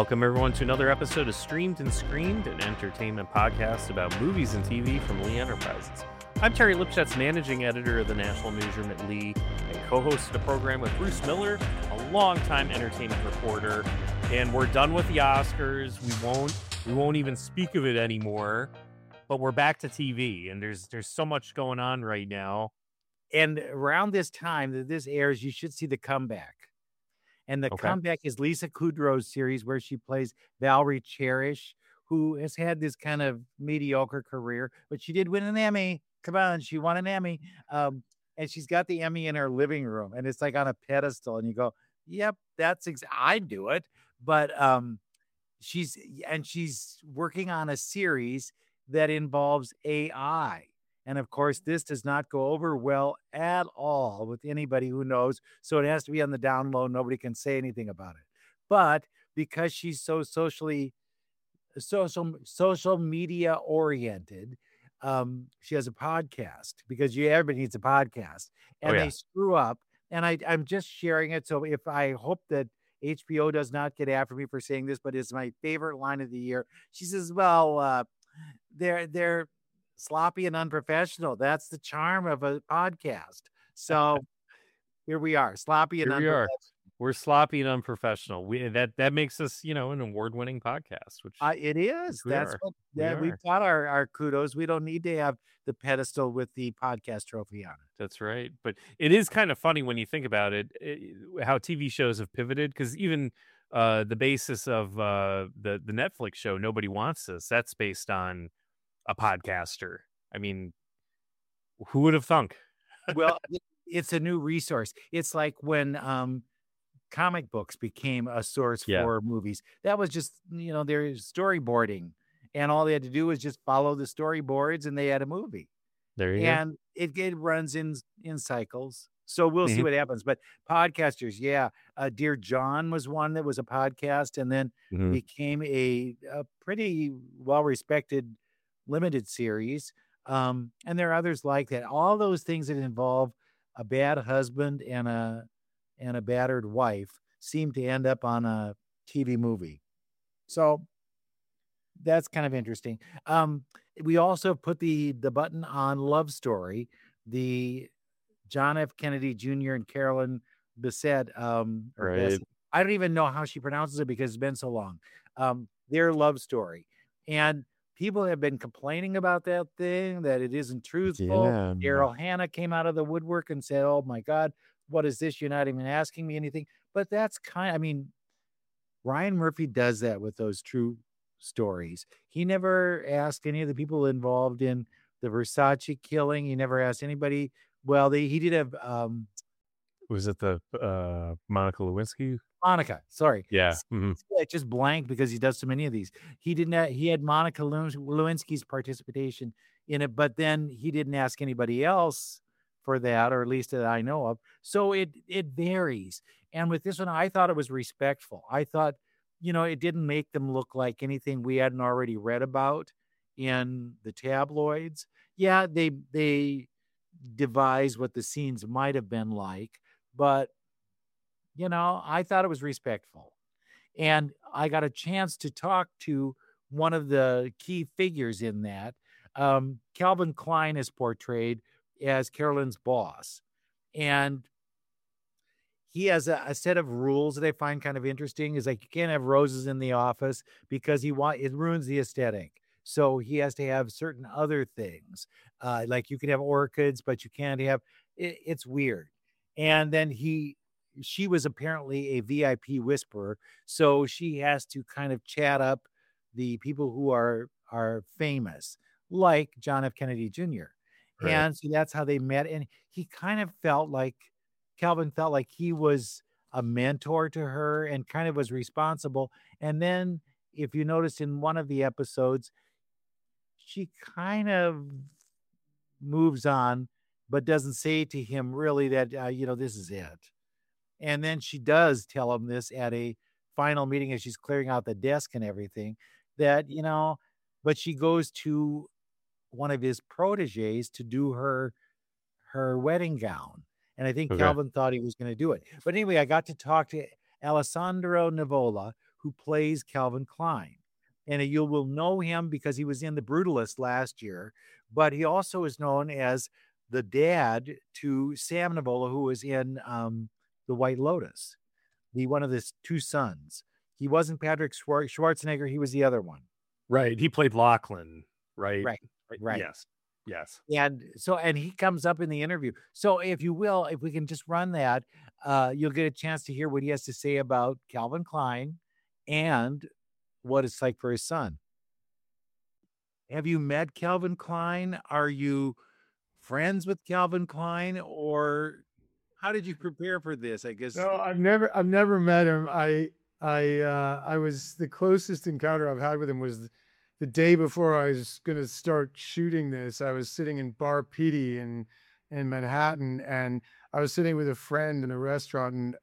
Welcome, everyone, to another episode of Streamed and Screamed, an entertainment podcast about movies and TV from Lee Enterprises. I'm Terry Lipschutz, managing editor of the National Newsroom at Lee, and co-host the program with Bruce Miller, a longtime entertainment reporter. And we're done with the Oscars. We won't even speak of it anymore. But we're back to TV, and there's so much going on right now. And around this time that this airs, you should see The Comeback. And The Comeback is Lisa Kudrow's series where she plays Valerie Cherish, who has had this kind of mediocre career, but she did win an Emmy. Come on, she won an Emmy. And she's got the Emmy in her living room, and it's like on a pedestal. And you go, yep, I'd do it. But she's working on a series that involves AI. And of course, this does not go over well at all with anybody who knows. So it has to be on the down low. Nobody can say anything about it. But because she's so social media oriented, she has a podcast because everybody needs a podcast. And they screw up. And I'm just sharing it. So if I hope that HBO does not get after me for saying this, but it's my favorite line of the year. She says, well, they're sloppy and unprofessional. That's the charm of a podcast. So here we are, sloppy and unprofessional. We're sloppy and unprofessional. That makes us, an award-winning podcast. Which it is. We've got our kudos. We don't need to have the pedestal with the podcast trophy on it. That's right. But it is kind of funny when you think about it, how TV shows have pivoted. Because even the basis of the Netflix show Nobody Wants This, that's based on a podcaster. I mean, who would have thunk? Well, it's a new resource. It's like when comic books became a source for movies. That was just, their storyboarding, and all they had to do was just follow the storyboards, and they had a movie. There you go. And it runs in cycles. So we'll see what happens. But podcasters, Dear John was one that was a podcast, and then became a pretty well-respected limited series. And there are others like that. All those things that involve a bad husband and a battered wife seem to end up on a TV movie. So that's kind of interesting. We also put the button on Love Story, the John F. Kennedy Jr. and Carolyn Bessette. Right. I don't even know how she pronounces it because it's been so long. Their love story. And people have been complaining about that thing, that it isn't truthful. Yeah. Daryl Hannah came out of the woodwork and said, oh my God, what is this? You're not even asking me anything. But that's Ryan Murphy does that with those true stories. He never asked any of the people involved in the Versace killing. He never asked anybody. Well, he did have... was it the Monica Lewinsky? Monica, sorry. Yeah. It just blanked because he does so many of these. He had Monica Lewinsky's participation in it, but then he didn't ask anybody else for that, or at least that I know of. So it varies. And with this one, I thought it was respectful. I thought, it didn't make them look like anything we hadn't already read about in the tabloids. Yeah, they devised what the scenes might have been like, but I thought it was respectful. And I got a chance to talk to one of the key figures in that. Calvin Klein is portrayed as Carolyn's boss. And he has a set of rules that I find kind of interesting. Is like, you can't have roses in the office because it ruins the aesthetic. So he has to have certain other things. Like you can have orchids, but you can't have, it's weird. And then she was apparently a VIP whisperer. So she has to kind of chat up the people who are famous, like John F. Kennedy Jr. Right. And so that's how they met. And Calvin felt like he was a mentor to her and kind of was responsible. And then if you notice in one of the episodes, she kind of moves on, but doesn't say to him really that, this is it. And then she does tell him this at a final meeting as she's clearing out the desk and everything, that, but she goes to one of his proteges to do her wedding gown. And I think Calvin thought he was going to do it. But anyway, I got to talk to Alessandro Nivola, who plays Calvin Klein. And you will know him because he was in The Brutalist last year, but he also is known as the dad to Sam Navola, who was in The White Lotus, one of his two sons. He wasn't Patrick Schwarzenegger. He was the other one. Right. He played Lachlan. Right. Right. Yes. And he comes up in the interview. So if you will, if we can just run that, you'll get a chance to hear what he has to say about Calvin Klein and what it's like for his son. Have you met Calvin Klein? Are you friends with Calvin Klein, or how did you prepare for this? I guess. No, I've never met him. I was, the closest encounter I've had with him was the day before I was going to start shooting this. I was sitting in Bar Petey in Manhattan, and I was sitting with a friend in a restaurant, and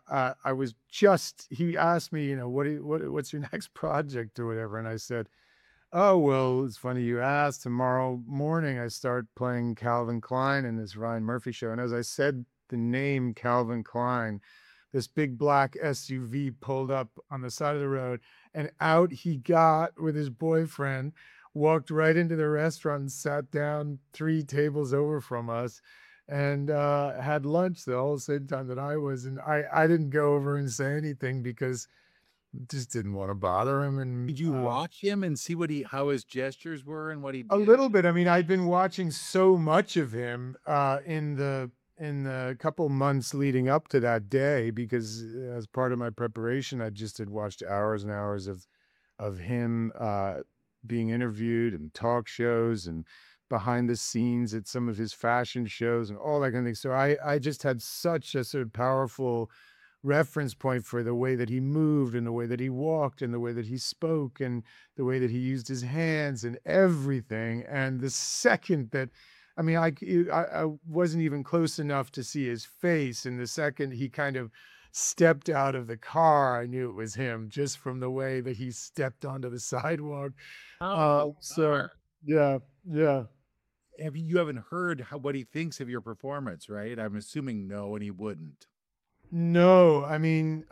he asked me, you know, what's your next project or whatever, and I said, oh, well, it's funny you asked. Tomorrow morning I start playing Calvin Klein in this Ryan Murphy show, and as I said the name Calvin Klein, this big black SUV pulled up on the side of the road, and out he got with his boyfriend, walked right into the restaurant and sat down 3 tables over from us, and had lunch the whole same time that I was. And I didn't go over and say anything because I just didn't want to bother him. And did you watch him and see how his gestures were and what he did? A little bit. I mean, I'd been watching so much of him in the couple months leading up to that day, because as part of my preparation, I just had watched hours and hours of him being interviewed and talk shows and behind the scenes at some of his fashion shows and all that kind of thing. So I just had such a sort of powerful reference point for the way that he moved and the way that he walked and the way that he spoke and the way that he used his hands and everything. And the second that, I mean, I wasn't even close enough to see his face. And the second he kind of stepped out of the car, I knew it was him just from the way that he stepped onto the sidewalk. So yeah. You haven't heard what he thinks of your performance, right? I'm assuming no, and he wouldn't. No, I mean,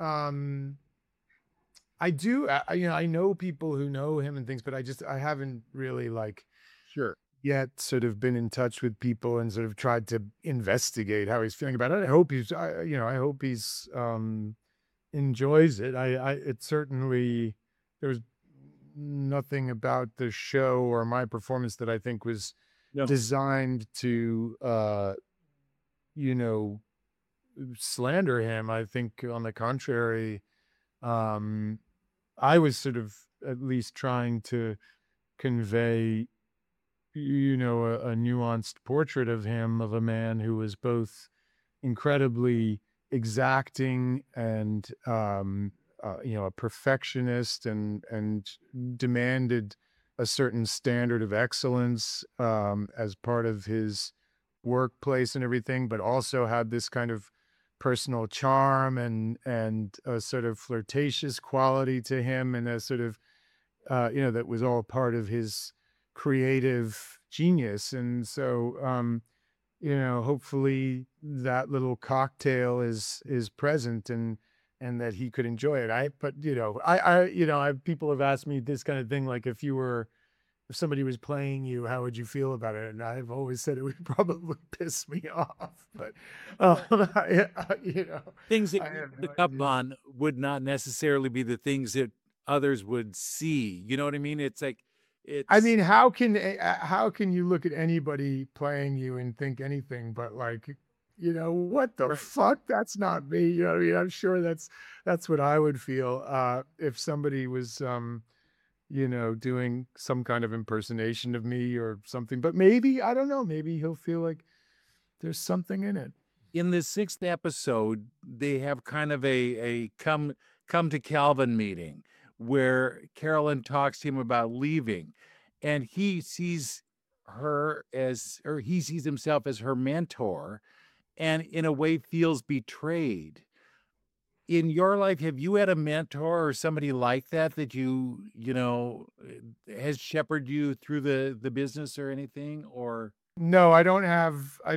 I do. I know people who know him and things, but I haven't really yet sort of been in touch with people and sort of tried to investigate how he's feeling about it. I hope he's enjoys it. It certainly, there was nothing about the show or my performance that I think was designed to, slander him. I think on the contrary, I was sort of at least trying to convey, a nuanced portrait of him, of a man who was both incredibly exacting and, a perfectionist and demanded a certain standard of excellence as part of his workplace and everything, but also had this kind of personal charm and a sort of flirtatious quality to him, and a sort of, that was all part of his creative genius. And so, hopefully that little cocktail is present and that he could enjoy it. People have asked me this kind of thing, like if somebody was playing you, how would you feel about it? And I've always said it would probably piss me off, but things that you pick up on would not necessarily be the things that others would see. You know what I mean? I mean, how can you look at anybody playing you and think anything but what the fuck? That's not me. I mean, I'm sure that's what I would feel if somebody was, doing some kind of impersonation of me or something. But maybe, I don't know, maybe he'll feel like there's something in it. In the 6th episode, they have kind of a come to Calvin meeting where Carolyn talks to him about leaving, and he sees himself as her mentor, and in a way feels betrayed. In your life, have you had a mentor or somebody like that has shepherded you through the business or anything? Or no, I don't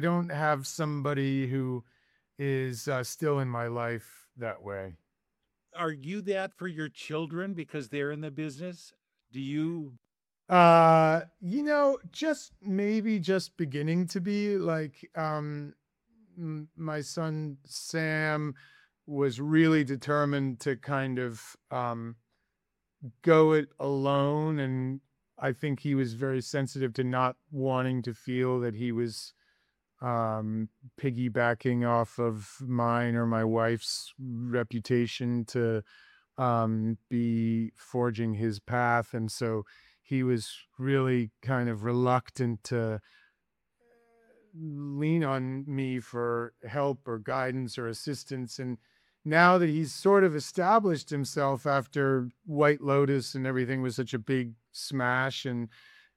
have somebody who is still in my life that way. Are you that for your children because they're in the business? Do you? Just maybe just beginning to be like, my son Sam was really determined to kind of go it alone, and I think he was very sensitive to not wanting to feel that he was piggybacking off of mine or my wife's reputation to be forging his path. And so he was really kind of reluctant to lean on me for help or guidance or assistance. And now that he's sort of established himself after White Lotus and everything was such a big smash, and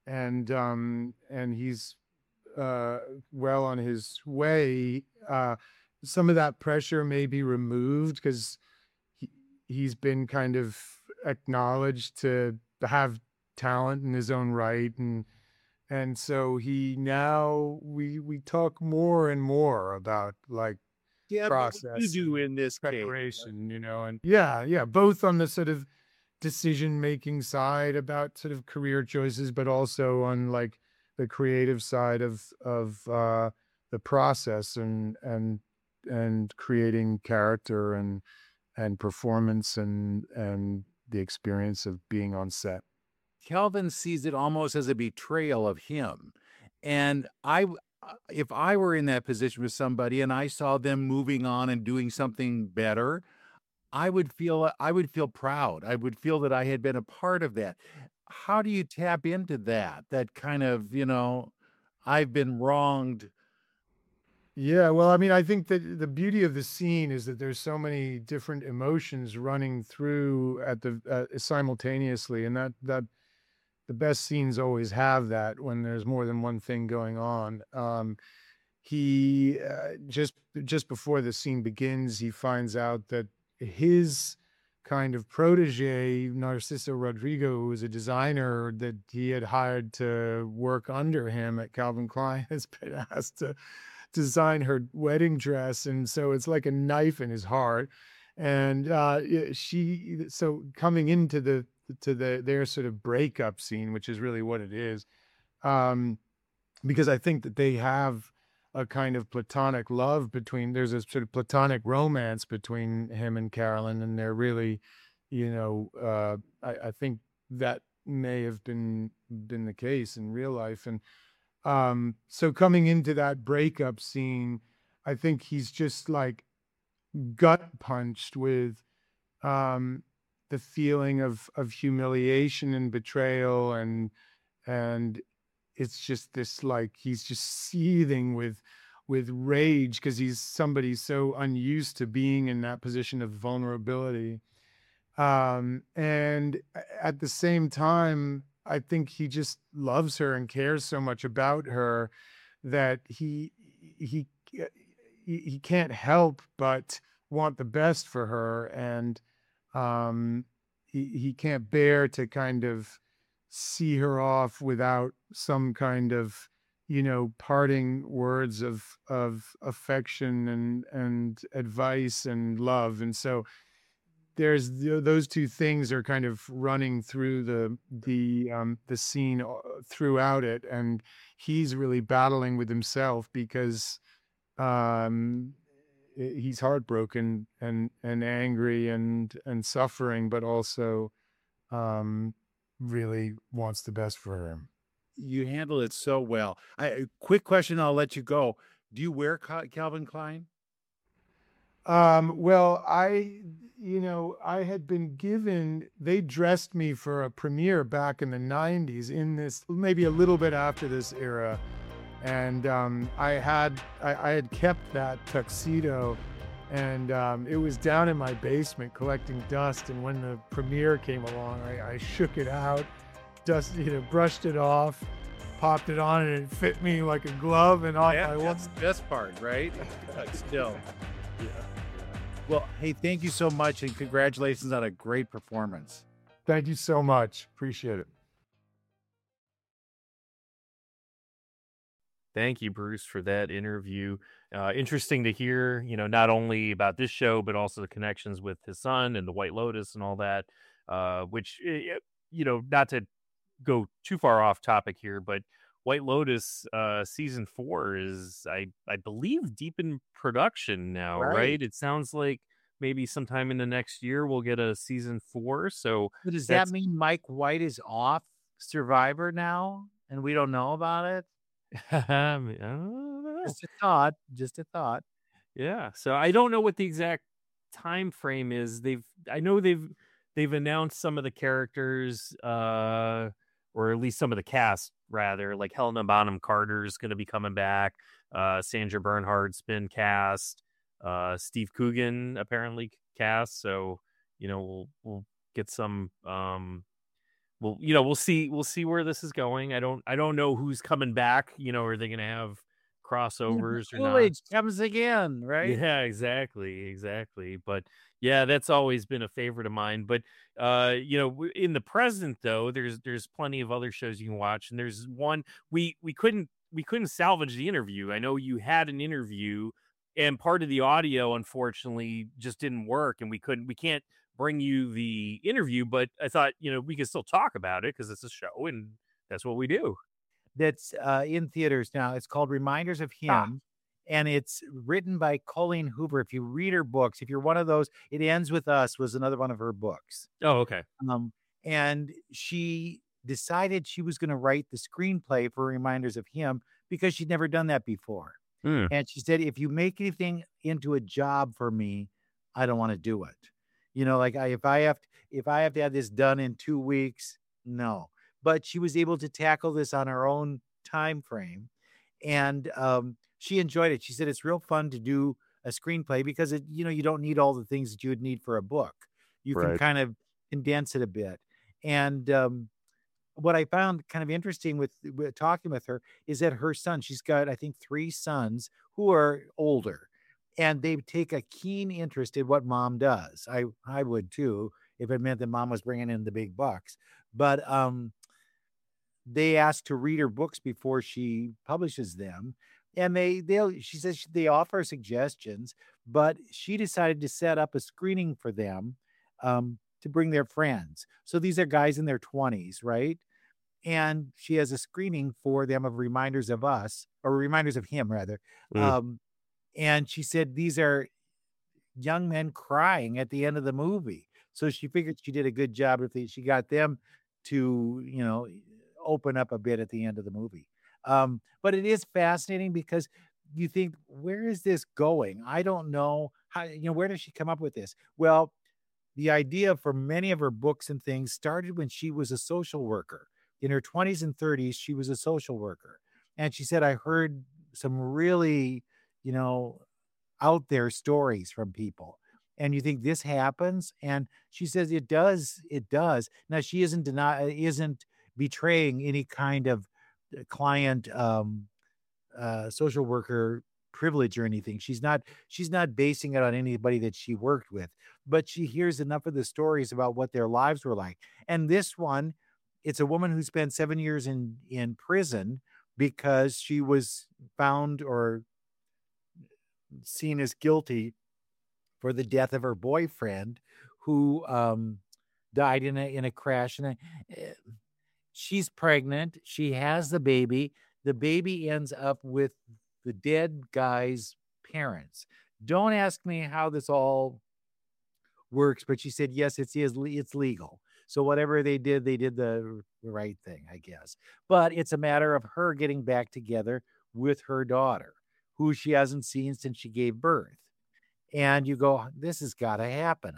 he's well on his way, some of that pressure may be removed because he's been kind of acknowledged to have talent in his own right, and so he now we talk more and more about like Yeah, but what you process do and in this case. preparation, and yeah, both on the sort of decision making side about sort of career choices, but also on like the creative side of the process and creating character and performance and the experience of being on set. Kelvin sees it almost as a betrayal of him. And if I were in that position with somebody and I saw them moving on and doing something better, I would feel proud. I would feel that I had been a part of that. How do you tap into that kind of, I've been wronged? Yeah, well, I mean, I think that the beauty of the scene is that there's so many different emotions running through at the simultaneously, and that the best scenes always have that when there's more than one thing going on. He just before the scene begins, he finds out that his kind of protege, Narciso Rodrigo, who was a designer that he had hired to work under him at Calvin Klein, has been asked to design her wedding dress, and so it's like a knife in his heart. And so coming into their sort of breakup scene, which is really what it is, because I think that they have a kind of platonic love there's a sort of platonic romance between him and Carolyn, and they're really, I think that may have been the case in real life. And so coming into that breakup scene, I think he's just like gut punched with the feeling of humiliation and betrayal, and it's just this, like, he's just seething with rage because he's somebody so unused to being in that position of vulnerability. And at the same time, I think he just loves her and cares so much about her that he can't help but want the best for her, and he can't bear to kind of see her off without some kind of parting words of affection and advice and love. And so there's those two things are kind of running through the scene throughout it, and he's really battling with himself because he's heartbroken and angry and suffering, but also really wants the best for her. You handle it so well. Quick question, I'll let you go. Do you wear Calvin Klein? Well, I had been they dressed me for a premiere back in the 90s in this, maybe a little bit after this era. And I had kept that tuxedo, and it was down in my basement collecting dust. And when the premiere came along, I shook it out, brushed it off, popped it on, and it fit me like a glove. And that's the best part, right? Still. Yeah. Well, hey, thank you so much, and congratulations on a great performance. Thank you so much. Appreciate it. Thank you, Bruce, for that interview. Interesting to hear, not only about this show, but also the connections with his son and the White Lotus and all that. Which, not to go too far off topic here, but White Lotus season 4 is, I believe, deep in production now, Right. right? It sounds like maybe sometime in the next year we'll get a season 4. So So does that that's mean Mike White is off Survivor now and we don't know about it? I don't know. Just a thought. Just a thought. Yeah, so I don't know what the exact time frame is. I know they've announced some of the characters, or at least some of the cast rather, like Helena Bonham Carter is going to be coming back. Sandra Bernhardt's been cast. Steve Coogan apparently cast. So we'll get some. We'll see where this is going. I don't know who's coming back. Are they going to have crossovers or not? Coolidge comes again, right? Yeah, exactly. But yeah, that's always been a favorite of mine. But in the present though, there's plenty of other shows you can watch, and there's one we couldn't salvage the interview. I know you had an interview, and part of the audio unfortunately just didn't work, and we can't bring you the interview. But I thought we could still talk about it because it's a show, and that's what we do. That's in theaters now. It's called Reminders of Him, and it's written by Colleen Hoover. If you read her books, if you're one of those, It Ends With Us was another one of her books. Oh, okay. And she decided she was going to write the screenplay for Reminders of Him because she'd never done that before. And she said, if you make anything into a job for me, I don't want to do it. Like if I have to have this done in 2 weeks, no. But she was able to tackle this on her own time frame, and she enjoyed it. She said it's real fun to do a screenplay because you don't need all the things that you would need for a book. You can Right. kind of condense it a bit. And what I found kind of interesting with talking with her is that her son, she's got, I think, 3 sons who are older, and they take a keen interest in what mom does. I would too, if it meant that mom was bringing in the big bucks. But they ask to read her books before she publishes them, and she says they offer suggestions, but she decided to set up a screening for them to bring their friends. So these are guys in their 20s, right? And she has a screening for them of Reminders of Us, or Reminders of Him rather. And she said these are young men crying at the end of the movie. So she figured she did a good job if she got them to open up a bit at the end of the movie. But it is fascinating because you think, where is this going? I don't know how, where does she come up with this? Well, the idea for many of her books and things started when she was a social worker. In her 20s and 30s, she was a social worker. And she said, I heard some really, out there stories from people. And you think this happens? And she says it does. It does. Now she isn't betraying any kind of client social worker privilege or anything. She's not basing it on anybody that she worked with, but she hears enough of the stories about what their lives were like. And this one, it's a woman who spent 7 years in prison because she was found or seen as guilty for the death of her boyfriend, who died in a crash. And she's pregnant. She has the baby. The baby ends up with the dead guy's parents. Don't ask me how this all works, but she said, yes, it's legal. So whatever they did the right thing, I guess. But it's a matter of her getting back together with her daughter, who she hasn't seen since she gave birth. And you go, this has got to happen.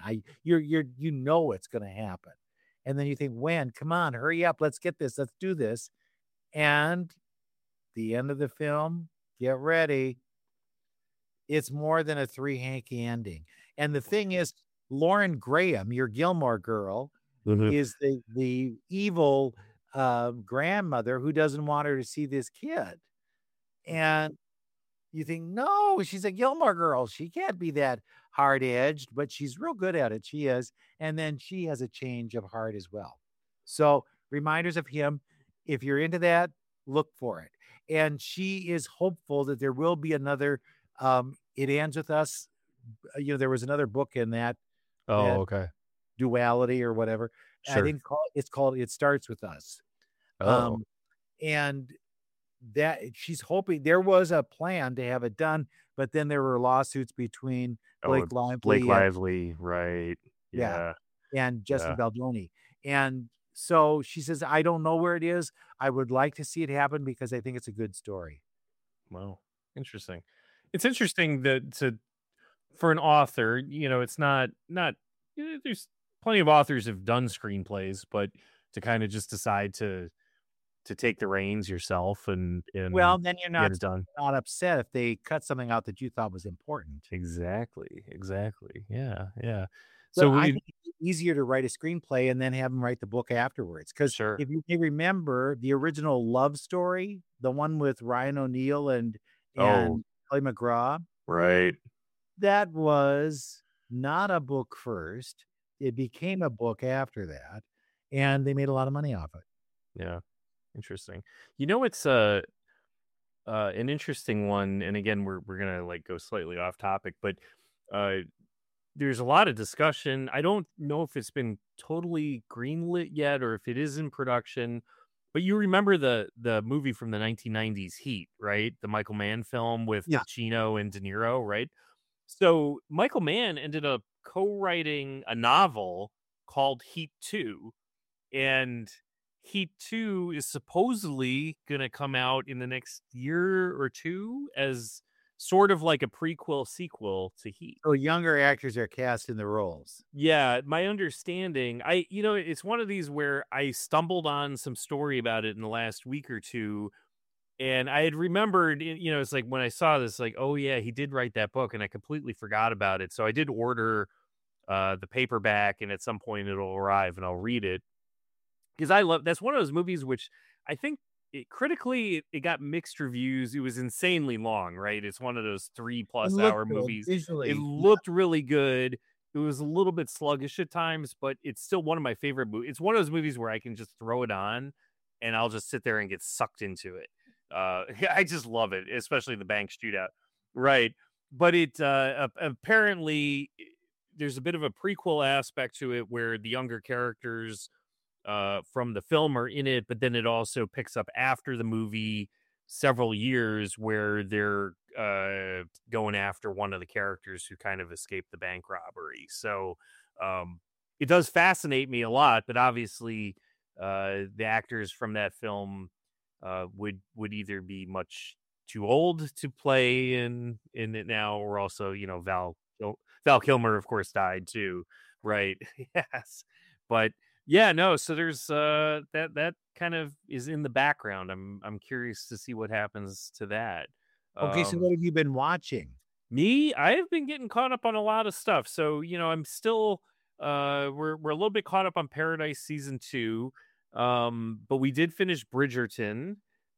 It's going to happen. And then you think, when? Come on, hurry up. Let's get this. Let's do this. And the end of the film, get ready. It's more than a 3-hanky ending. And the thing is, Lauren Graham, your Gilmore Girl, is the evil grandmother who doesn't want her to see this kid. And you think, no, she's a Gilmore Girl. She can't be that hard-edged, but she's real good at it. She is. And then she has a change of heart as well. So Reminders of Him, if you're into that, look for it. and she is hopeful that there will be another. It ends with us. There was another book in that Okay. duality or whatever. I Sure. think it's called It Starts With Us. Oh, And that she's hoping there was a plan to have it done, but then there were lawsuits between Blake Lively, right? Yeah. and Justin Yeah. Baldoni. And so she says, I don't know where it is. I would like to see it happen because I think it's a good story. Wow, interesting. It's interesting that for an author, it's not there's plenty of authors have done screenplays, but to kind of just decide to take the reins yourself and Well, then you're get it done. not upset if they cut something out that you thought was important. Exactly. Yeah. So So I we think it's easier to write a screenplay and then have them write the book afterwards. Because sure. if you may remember the original Love Story, the one with Ryan O'Neal and Kelly McGraw, Right. that was not a book first. It became a book after that, and they made a lot of money off it. Yeah. Interesting. It's an interesting one, and again, we're gonna like go slightly off topic, but there's a lot of discussion. I don't know if it's been totally greenlit yet or if it is in production. But you remember the movie from the 1990s, Heat, right? The Michael Mann film with Pacino and De Niro, right? So Michael Mann ended up co-writing a novel called Heat 2, and Heat 2 is supposedly going to come out in the next year or two as sort of like a prequel sequel to Heat. So younger actors are cast in the roles. Yeah, my understanding, it's one of these where I stumbled on some story about it in the last week or two, and I had remembered, it's like when I saw this, like, oh yeah, he did write that book, and I completely forgot about it. So I did order the paperback, and at some point it'll arrive, and I'll read it because that's one of those movies which I think critically it got mixed reviews. It was insanely long, right? It's one of those 3+ hour movies. Visually. It looked really good. It was a little bit sluggish at times, but it's still one of my favorite movies. It's one of those movies where I can just throw it on and I'll just sit there and get sucked into it. I just love it, especially the bank shootout. Right. But it apparently there's a bit of a prequel aspect to it where the younger characters from the film are in it, but then it also picks up after the movie several years where they're going after one of the characters who kind of escaped the bank robbery. So it does fascinate me a lot, but obviously the actors from that film would either be much too old to play in it now, or also, Val Kilmer, of course, died too, right? Yes, but yeah, no. So there's that kind of is in the background. I'm curious to see what happens to that. Okay, so what have you been watching? Me, I have been getting caught up on a lot of stuff. So I'm still we're a little bit caught up on Paradise season 2, but we did finish Bridgerton,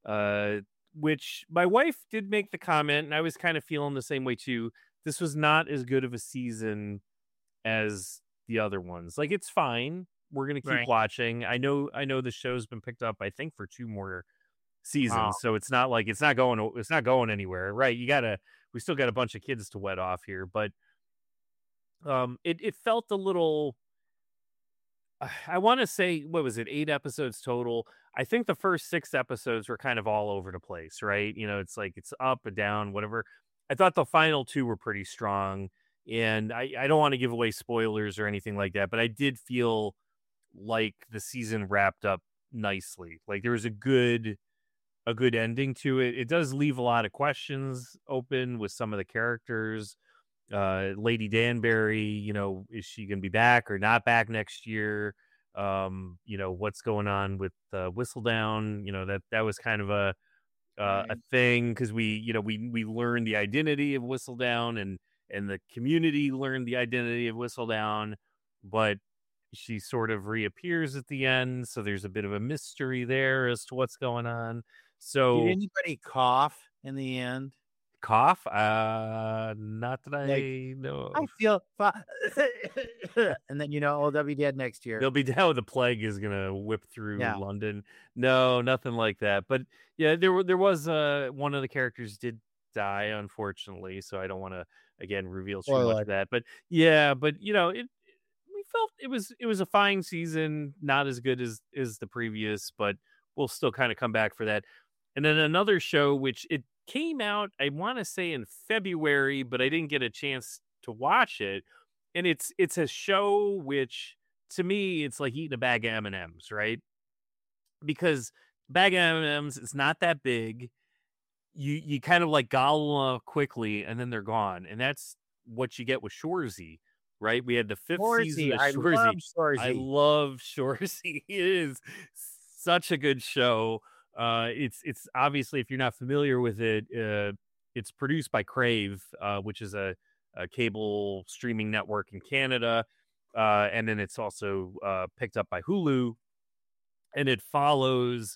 which my wife did make the comment, and I was kind of feeling the same way too. This was not as good of a season as the other ones. Like, it's fine. We're gonna keep watching. I know the show's been picked up, I think, for 2 more seasons. So it's not like it's not going anywhere, right? We still got a bunch of kids to wet off here, but it felt a little. I want to say, what was it? 8 episodes total. I think the first 6 episodes were kind of all over the place, right? It's like it's up and down, whatever. I thought the final 2 were pretty strong, and I don't want to give away spoilers or anything like that, but I did feel like the season wrapped up nicely. Like there was a good ending to it. It does leave a lot of questions open with some of the characters. Lady Danbury, is she going to be back or not back next year? What's going on with Whistledown? That was kind of a thing, because we learned the identity of Whistledown, and the community learned the identity of Whistledown, but she sort of reappears at the end, so there's a bit of a mystery there as to what's going on. So did anybody cough in the end? cough? Not that Like, I know I of. feel and then they'll be dead next year. They'll be down. The plague is gonna whip through Yeah. London. No, nothing like that. But yeah, there was one of the characters did die, unfortunately. So I don't want to again reveal too much Spoiler. of that. But yeah, but we felt it was a fine season, not as good as the previous, but we'll still kind of come back for that. And then another show which it came out, I want to say in February, but I didn't get a chance to watch it. And it's a show which to me it's like eating a bag of M&Ms, right? Because bag of M&Ms, it's not that big. You kind of like gobble them up quickly and then they're gone. And that's what you get with Shoresy, right? We had the 5th season Shoresy. of I Shoresy. love I Shoresy. love Shoresy. It is such a good show. It's obviously, if you're not familiar with it, it's produced by Crave, which is a cable streaming network in Canada, and then it's also picked up by Hulu, and it follows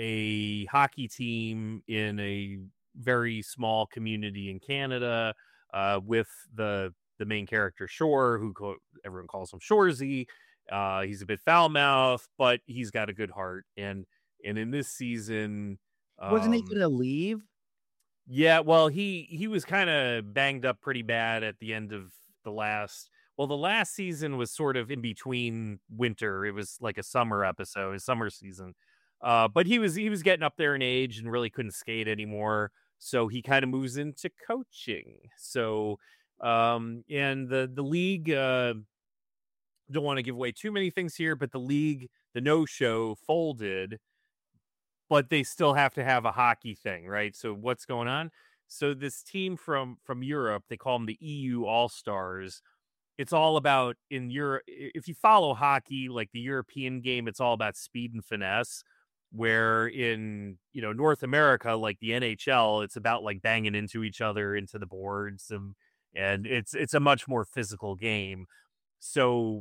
a hockey team in a very small community in Canada, with the main character Shore, who everyone calls him Shoresy. He's a bit foul-mouthed, but he's got a good heart, and in this season, Wasn't he going to leave? yeah, well, he was kind of banged up pretty bad at the end of the last. Well, the last season was sort of in between winter. It was like a summer episode, a summer season. But he was getting up there in age and really couldn't skate anymore. So he kind of moves into coaching. So and the league, don't want to give away too many things here, but the league, the no-show folded, but they still have to have a hockey thing, right? So what's going on? So this team from Europe, they call them the EU All-Stars. It's all about, in Europe, if you follow hockey, like the European game, it's all about speed and finesse, where in North America, like the NHL, it's about like banging into each other, into the boards, and it's a much more physical game. So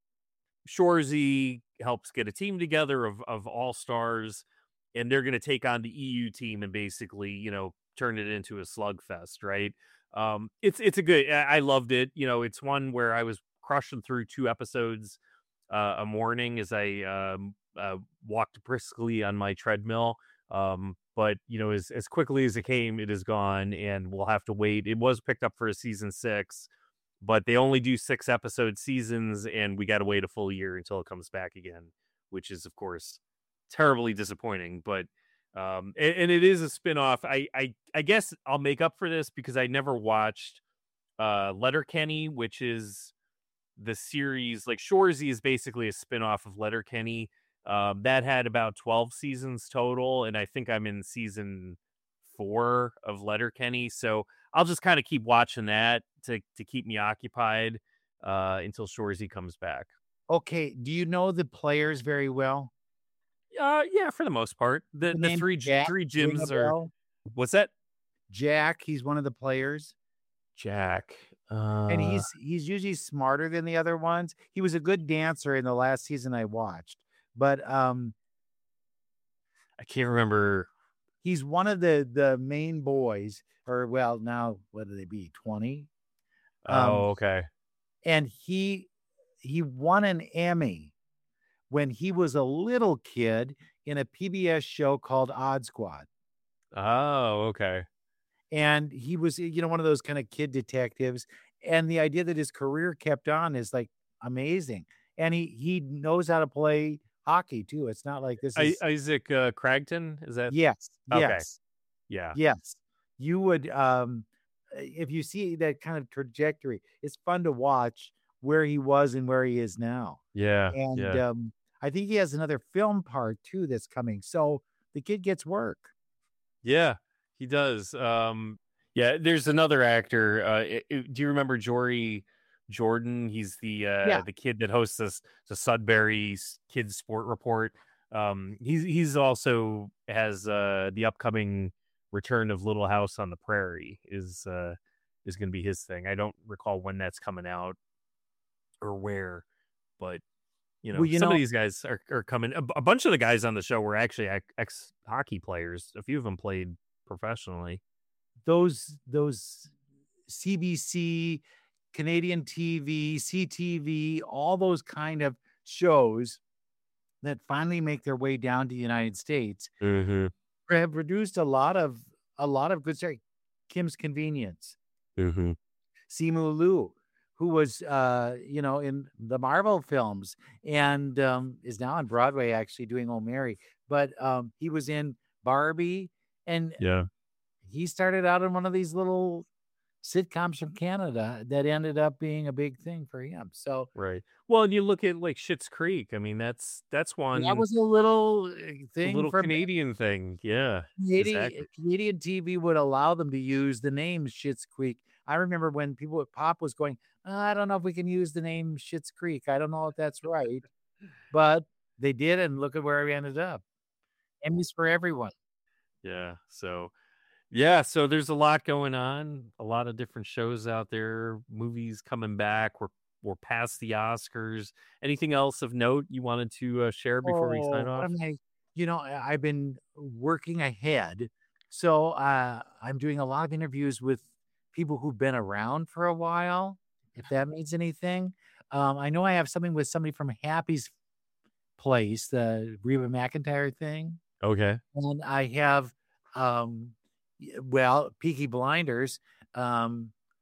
Shoresy helps get a team together of all-stars, and they're going to take on the EU team and basically, turn it into a slugfest, right? It's a good, I loved it. It's one where I was crushing through 2 episodes a morning as I walked briskly on my treadmill. But as quickly as it came, it is gone, and we'll have to wait. It was picked up for a season 6, but they only do 6 episode seasons, and we got to wait a full year until it comes back again, which is of course terribly disappointing. But and it is a spinoff. I guess I'll make up for this because I never watched Letterkenny, which is the series. Like Shoresy is basically a spinoff of Letterkenny. That had about 12 seasons total, and I think I'm in season 4 of Letterkenny. So I'll just kind of keep watching that to keep me occupied until Shoresy comes back. Okay, do you know the players very well? Yeah, for the most part. The three gyms are. What's that? Jack, he's one of the players. Jack. And he's usually smarter than the other ones. He was a good dancer in the last season I watched. But I can't remember. He's one of the main boys, or well, now what do they be? 20? Okay. And he won an Emmy when he was a little kid in a PBS show called Odd Squad. Oh, okay. And he was, one of those kind of kid detectives. And the idea that his career kept on is like amazing. And he knows how to play hockey too. It's not like this is Isaac Cragton. Is that? Yes. Okay. Yes. Yeah. Yes. You would, if you see that kind of trajectory, it's fun to watch where he was and where he is now. Yeah. And I think he has another film part too that's coming. So the kid gets work. Yeah, he does. Yeah, there's another actor. Do you remember Jory Jordan? He's the kid that hosts the Sudbury Kids Sport Report. He's also has the upcoming return of Little House on the Prairie is going to be his thing. I don't recall when that's coming out or where, but some of these guys are coming. A bunch of the guys on the show were actually ex-hockey players. A few of them played professionally. those CBC, Canadian TV, CTV, all those kind of shows that finally make their way down to the United States Mm-hmm. have produced a lot of good stuff. Kim's Convenience, Mm-hmm. Simu Liu, who was in the Marvel films and is now on Broadway actually doing Old Mary, but he was in Barbie, and Yeah. he started out in one of these little sitcoms from Canada that ended up being a big thing for him. So Right. Well, and you look at like Schitt's Creek. I mean, that's one that was a little a thing little from Canadian thing. Yeah. Exactly. Canadian TV would allow them to use the name Schitt's Creek. I remember when people at Pop was going, I don't know if we can use the name Schitt's Creek. I don't know if that's right, but they did, and look at where we ended up. Emmys for everyone. Yeah. So there's a lot going on, a lot of different shows out there, movies coming back. We're past the Oscars. Anything else of note you wanted to share before we sign off? I've been working ahead. So I'm doing a lot of interviews with people who've been around for a while, if that means anything. I know I have something with somebody from Happy's Place, the Reba McEntire thing. Okay. And I have, Peaky Blinders. I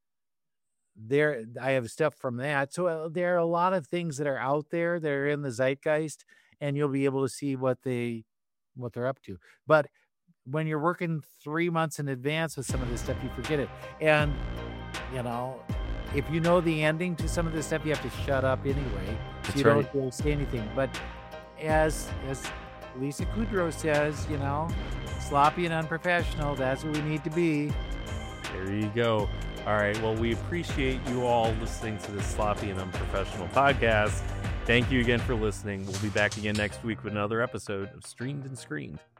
have stuff from that. So there are a lot of things that are out there that are in the zeitgeist, and you'll be able to see what they're up to. But when you're working 3 months in advance with some of this stuff, you forget it. And, if you know the ending to some of this stuff, you have to shut up anyway. So you don't really say anything. But as Lisa Kudrow says, sloppy and unprofessional, that's what we need to be. There you go. All right. Well, we appreciate you all listening to this sloppy and unprofessional podcast. Thank you again for listening. We'll be back again next week with another episode of Streamed and Screened.